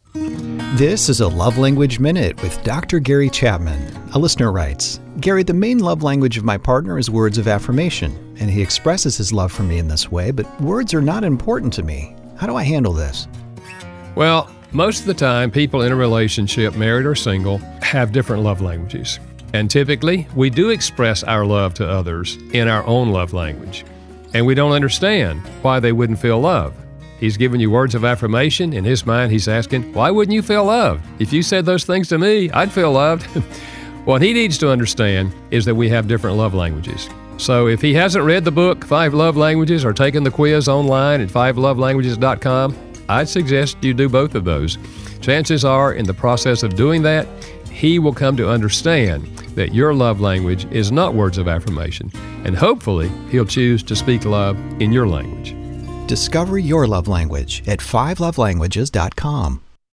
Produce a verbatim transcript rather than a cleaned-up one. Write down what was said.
This is a Love Language Minute with Doctor Gary Chapman. A listener writes, Gary, the main love language of my partner is words of affirmation, and he expresses his love for me in this way, but words are not important to me. How do I handle this? Well, most of the time, people in a relationship, married or single, have different love languages. And typically, we do express our love to others in our own love language. And we don't understand why they wouldn't feel love. He's giving you words of affirmation. In his mind, he's asking, why wouldn't you feel loved? If you said those things to me, I'd feel loved. What he needs to understand is that we have different love languages. So if he hasn't read the book, Five Love Languages, or taken the quiz online at five love languages dot com, I'd suggest you do both of those. Chances are, in the process of doing that, he will come to understand that your love language is not words of affirmation. And hopefully, he'll choose to speak love in your language. Discover your love language at five love languages dot com.